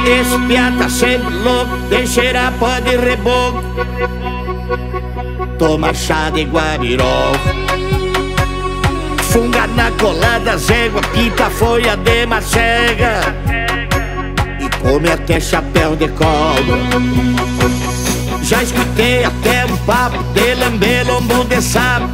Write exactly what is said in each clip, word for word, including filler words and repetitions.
Esse piá tá sempre louco, tem cheirar pó de reboco. Toma chá de guabirol, funga na colada, zégua, pinta folha de macega e come até chapéu de cobra. Já escutei até um papo de lamber lombo de sapo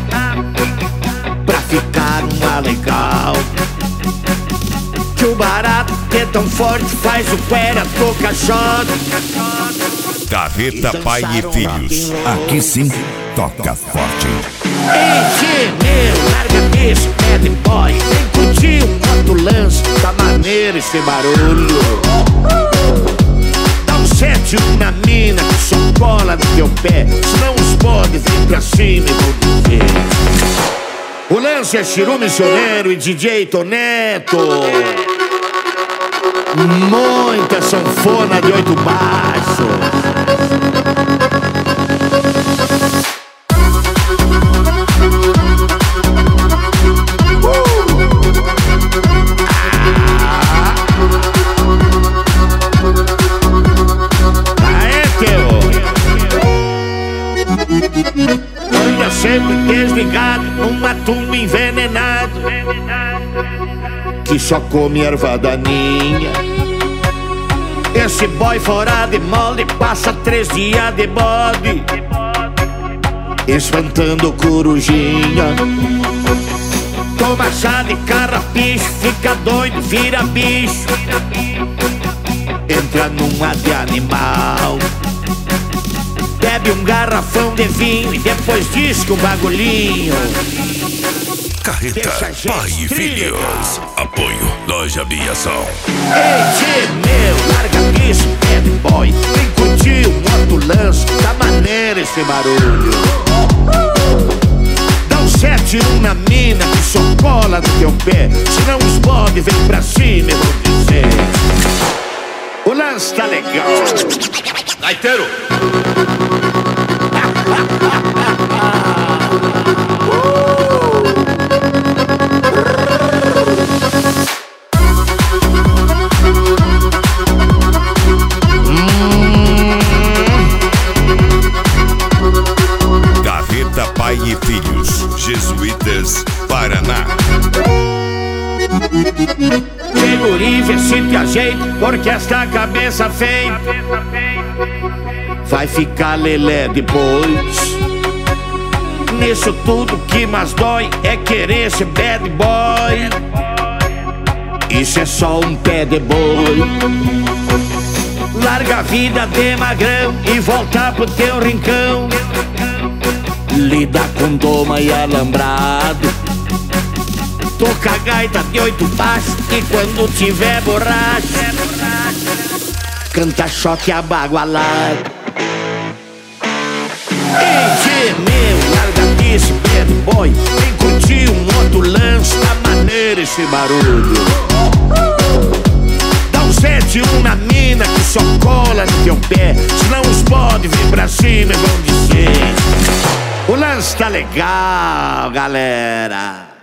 pra ficar uma legal. Que o barato é tão forte faz o cuera tocar shot. Carreta Pai e Filhos, aqui sim toca forte. Ei, tio meu, larga esse bad boy, vem curtir um moto lance, tá maneiro esse barulho. Dá um sete na mina que só cola no teu pé, senão os podes vêm pra cima e vão dizer. O lance é Chiru Missioneiro e D J Toneto. Muita sanfona de oito baixos. Anda sempre desligado numa tumba envenenado que só come erva daninha. Esse boy fora de molde passa três dias de bode espantando corujinha. Toma chá de carrapicho, fica doido, vira bicho, entra numa de animal. Bebe um garrafão de vinho e depois diz que um bagulhinho. Carreta Pai e Filhos. Apoio Loja Aviação. Ei, tio meu, larga isso, bad boy, vem curtir o moto lance, tá maneiro esse barulho. Dá um sete um na mina que só cola no teu pé, senão os bode vem pra cima e vão dizer. O lance tá legal. Gaiteiro! Carreta Pai e Filhos, Jesuítas, Paraná. Guri, vê se te ajeita, porque esta cabeça feita vai ficar lelé depois. Nisso tudo que mais dói é querer ser bad boy. Isso é só um pé de boi. Larga a vida de magrão e volta pro teu rincão. Lida com doma e alambrado. Toca a gaita de oito baixos e quando tiver borracha canta choque abagualado. Ei, meu, larga esse bad boy, vem curtir um moto lance, tá maneiro esse barulho. Dá um sete um na mina que só cola no teu pé, senão os bode vir pra cima e vão dizer. O lance tá legal, galera.